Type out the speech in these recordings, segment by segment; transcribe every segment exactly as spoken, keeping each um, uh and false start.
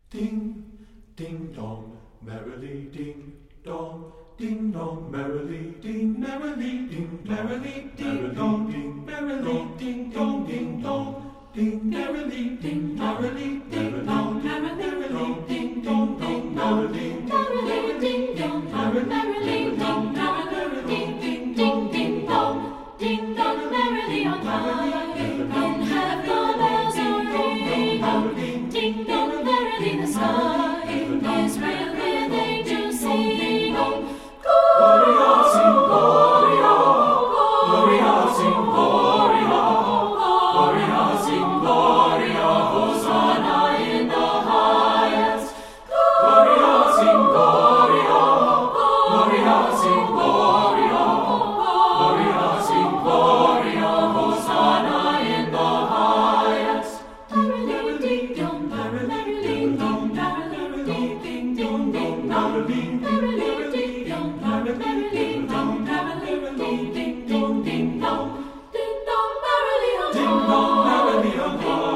Ding, ding dong, merrily ding dong, ding dong, merrily ding, merrily ding, merrily ding dong, ding, merrily ding dong, ding dong, ding, merrily ding, merrily ding dong, merrily ding dong, ding, merrily merrily ding dong, merrily ding, merrily ding ding dong, ding dong, ding dong, merrily on high, in heaven the bells are ringing, ding dong, merrily the sky. Israel where they do sing, Gloria, sing Gloria, Gloria, sing Gloria, Gloria, sing Gloria, Hosanna in the highest. Gloria, sing Gloria, Gloria, sing Gloria, Gloria, sing Gloria, Hosanna in the highest. Merrily ding dong, merrily ding dong, merrily ding ding ding dong, merrily ding dong, merrily ding dong, merrily ding ding ding ding dong, ding dong, merrily on Ding dong, merrily on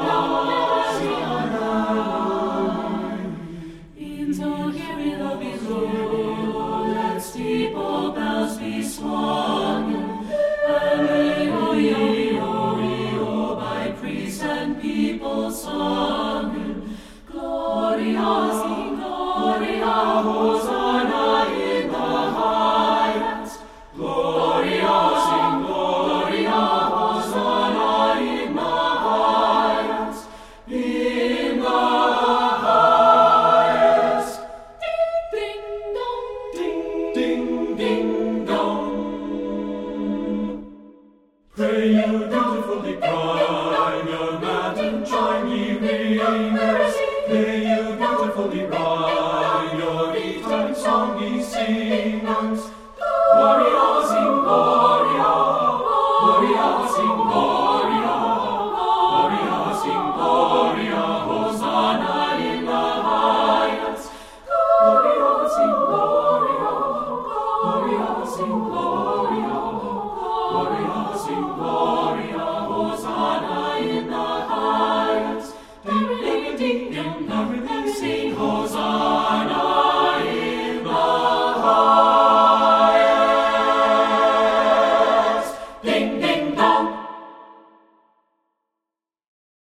high. Into hearing of his Lord, let steeple bells be swung, Alleluia, by priest and people sung. Gloria, sing Gloria, Hosanna in the highest. Gloria, sing Gloria, Hosanna in the highest. In the highest. Ding, ding, dong, ding, ding, ding, dong. Pray you dutifully prime your Latin chime ye ring. Pray you dutifully rhyme your Italian song ye sing. Gloria, sing Gloria, Gloria, sing Gloria, Gloria, sing Gloria, Hosanna in the highest. Gloria, sing Gloria, Gloria, sing Gloria, Gloria, sing Gloria.